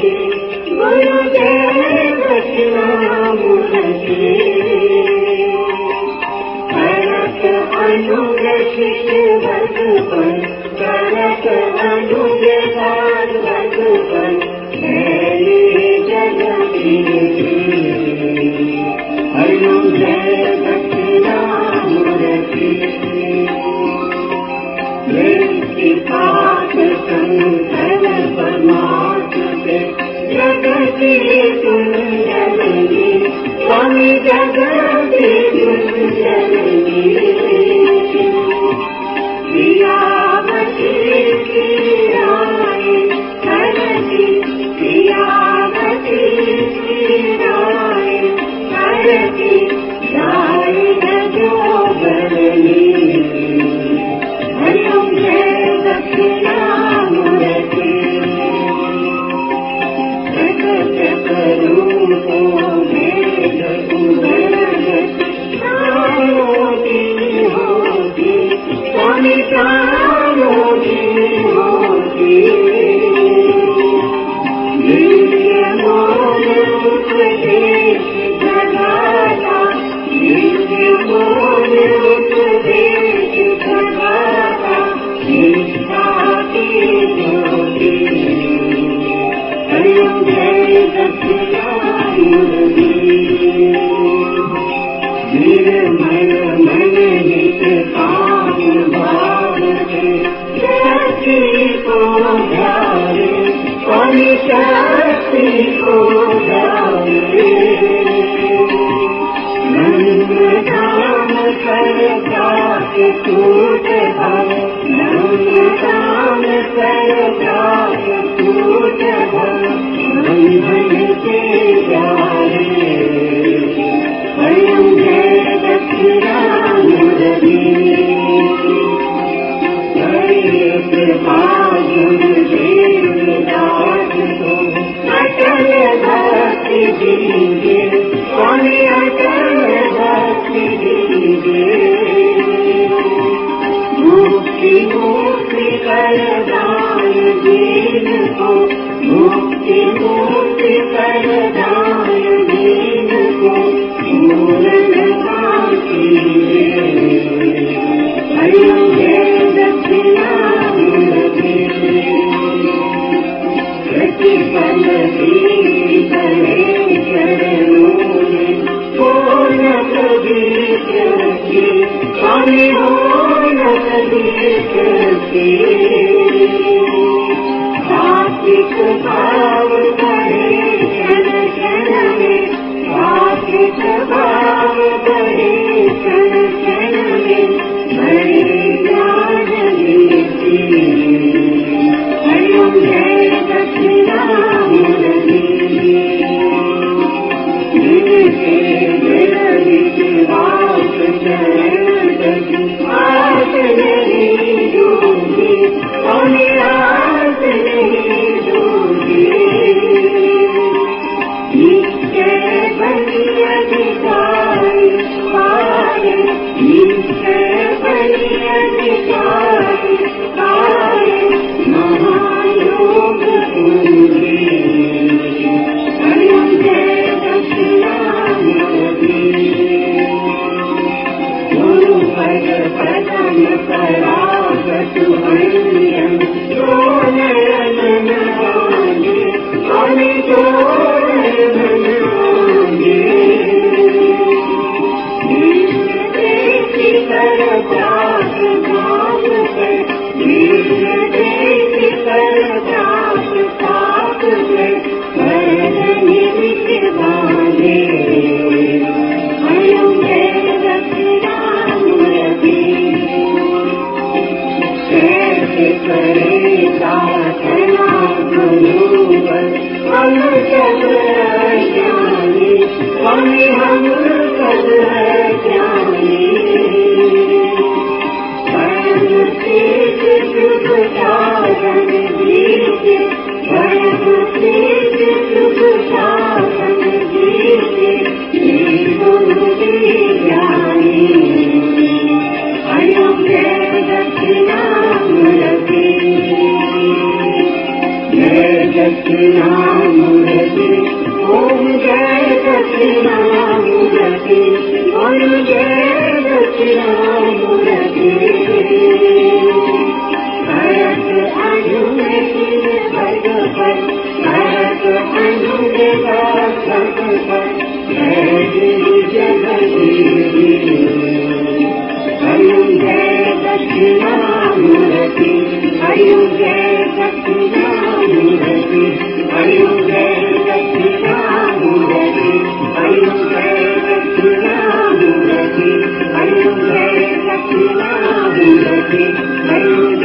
गुरुदेव दक्षिणामूर्ति भरत अनुग्रहित भगवन भरत अनुग्रह भगवन जगती अनुग्रह दक्षिणामूर्ति संतन परमात्म जगती कुंजलनी स्वामी जगती कुंजलनी प्रियावती श्रीराय हरति प्रियावती श्रीराय हरति राय जोगरनी हरिओम जय दक्षिणामूर्ति जगत करूपो भेद होती स्वामी प्राणोगी होती दिव्य मोर उपदेश जगाता दिव्य मोर उपदेश जगाता निष्ठा की ज्योति हरिओम जय दक्षिणामूर्ति निर्मल मन हित काम भाव से शक्ति को ध्याये स्वामी शक्ति को ध्याये नंद धाम कर जात टूट भव नंद धाम कर जात टूट भव बंधन से जाए हरिओम जय दक्षिणामूर्ति कृपा गुण देवदास को अटल भक्ति दीजिए स्वामी अटल भक्ति दीजिए मुक्ति मुक्ति कर दान दीन को मुक्ति मुक्ति कर दान दीन को पूर्ण हरिओम जय दक्षिणामूर्ति प्रतिपल करे चरणों में पूर्ण प्रदीप की स्वामी पूर्ण प्रदीप की सात्विक भाव बढ़े क्षण क्षण में सात्विक भाव बढ़े क्षण क्षण में बड़े ज्ञान नीति हरिओम जय दक्षिणामूर्ति जिनसे विरहित वास चरण आस नहीं डूबी स्वामी आस नहीं डूबी निश्चय बनी अधिकारी पाए निश्चय बनी अधिकारी पाए महायोग पूरे हरिओम जय दक्षिणामूर्ति गुरु पद पदम परागत हरियम जो नयन मांगे स्वामी जो नयन मांगे देखी कर जात भाव से देखी कर जात पाप से निवाले हरिओम जय दक्षिणामूर्ति कैसे करे साधना गुरुवर हम सब ज्ञानी स्वामी हम सब ज्ञानी परम तेज शुभ साधन दीजिए परम तेज शुभ साधन दीजिए ज्ञानी हरिओम जय दक्षिणामूर्ति जय दक्षिणामूर्ति दक्षिणामूर्ति जय दक्षिणामूर्ति भरत अनुमति भगवत भरत अनुमति भगवत जय जगदीश हरि जय दक्षिणामूर्ति हरि जय दक्षिणामूर्ति हरि जय दक्षिणामूर्ति हरि जय दक्षिणामूर्ति हरि जय दक्षिणामूर्ति हरि